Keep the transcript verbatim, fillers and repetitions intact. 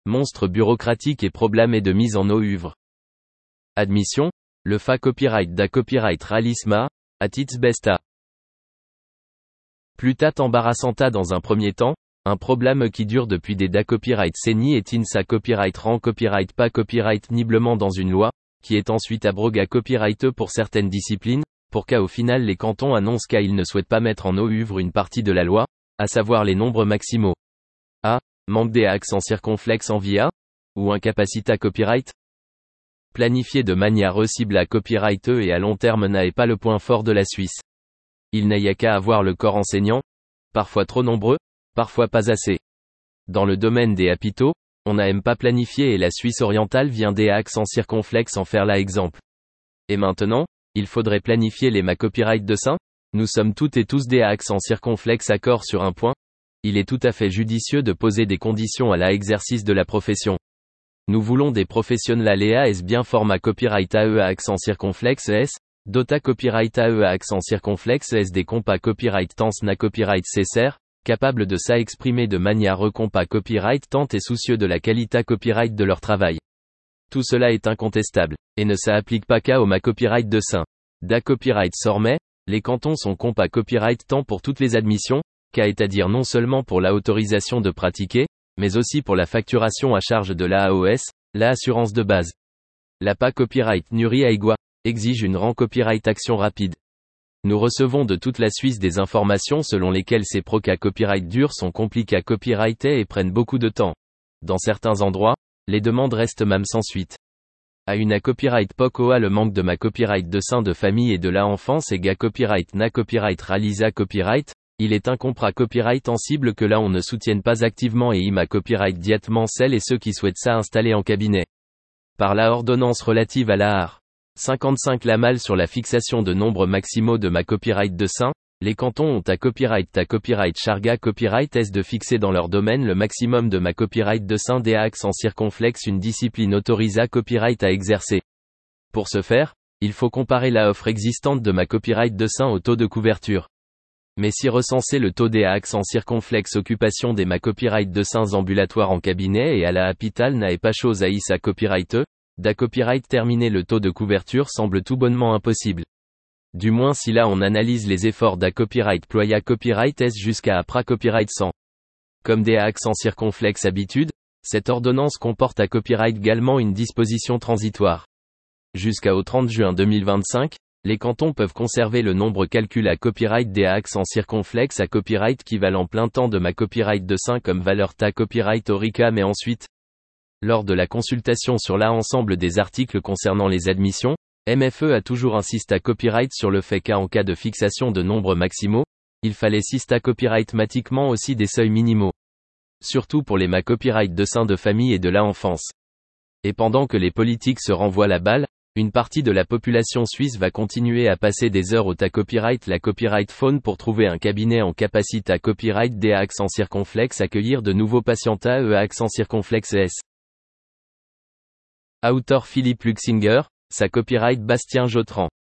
monstre bureaucratique et problème et de mise en œuvre. Admission, le F A copyright da copyright realisma, at its besta. Plutat embarrassanta dans un premier temps, un problème qui dure depuis des da copyright seni et insa copyright rend copyright pas copyright niblement dans une loi, qui est ensuite abroga copyright pour certaines disciplines, pour qu'au final les cantons annoncent qu'ils ne souhaitent pas mettre en œuvre une partie de la loi, à savoir les nombres maximaux. A. Manque des accents circonflexes en via, ou incapacita copyright. Planifier de manière cible à copyright et à long terme n'est pas le point fort de la Suisse. Il n'y a qu'à avoir le corps enseignant, parfois trop nombreux, parfois pas assez. Dans le domaine des hôpitaux, on n'aime pas planifier et la Suisse orientale vient des accents circonflexes en faire l'exemple. Et maintenant, il faudrait planifier les ma copyright de sein? Nous sommes toutes et tous des accents circonflexes accord sur un point. Il est tout à fait judicieux de poser des conditions à l'exercice de la profession. Nous voulons des professionnels à S bien format copyright A E à accent circonflexe S, dota copyright A E à accent circonflexe S des compas copyright tense na copyright cessaire, capables de s'exprimer de manière recompa copyright tente et soucieux de la qualité copyright de leur travail. Tout cela est incontestable, et ne s'applique pas qu'à au ma copyright de sein. Da copyright sormet, les cantons sont compas copyright tant pour toutes les admissions, qu'à est à dire non seulement pour la autorisation de pratiquer, mais aussi pour la facturation à charge de l'A A O S, la assurance de base. La P A copyright Nuri Aigua, exige une rang copyright action rapide. Nous recevons de toute la Suisse des informations selon lesquelles ces procas copyright durs sont compliqués à copyrighter et prennent beaucoup de temps. Dans certains endroits, les demandes restent même sans suite. À une a copyright P O C O A le manque de ma copyright de sein de famille et de la enfance et ga copyright na copyright réalisa copyright, il est un compra copyright en cible que là on ne soutienne pas activement et ima copyright diètement celles et ceux qui souhaitent ça installer en cabinet. Par la ordonnance relative à l'A R. cinquante-cinq la mal sur la fixation de nombres maximaux de ma copyright de sein, les cantons ont à copyright ta copyright charga copyright S de fixer dans leur domaine le maximum de ma copyright de sein des axes en circonflexe une discipline autorisa copyright à exercer. Pour ce faire, il faut comparer la offre existante de ma copyright de sein au taux de couverture. Mais si recenser le taux des axes en circonflexe occupation des ma copyright de seins ambulatoires en cabinet et à la hôpital n'a pas chose à is à copyright e, da copyright terminer le taux de couverture semble tout bonnement impossible. Du moins si là on analyse les efforts da copyright ploya copyright S jusqu'à apra copyright cent. Comme des axes en circonflexe habitude, cette ordonnance comporte à copyright également une disposition transitoire. Jusqu'au trente juin deux mille vingt-cinq, les cantons peuvent conserver le nombre calcul à copyright des axes en circonflexe à copyright qui valent en plein temps de ma copyright de sein comme valeur ta copyright orica mais ensuite, lors de la consultation sur l'ensemble des articles concernant les admissions, M F E a toujours insisté à copyright sur le fait qu'en cas de fixation de nombres maximaux, il fallait sista copyright matiquement aussi des seuils minimaux. Surtout pour les ma copyright de sein de famille et de la enfance. Et pendant que les politiques se renvoient la balle, une partie de la population suisse va continuer à passer des heures au ta copyright la copyright phone pour trouver un cabinet en capacité à copyright des accents circonflexes accueillir de nouveaux patients à eux à accents circonflexes S. Auteur Philippe Luxinger, sa copyright Bastien Jotran.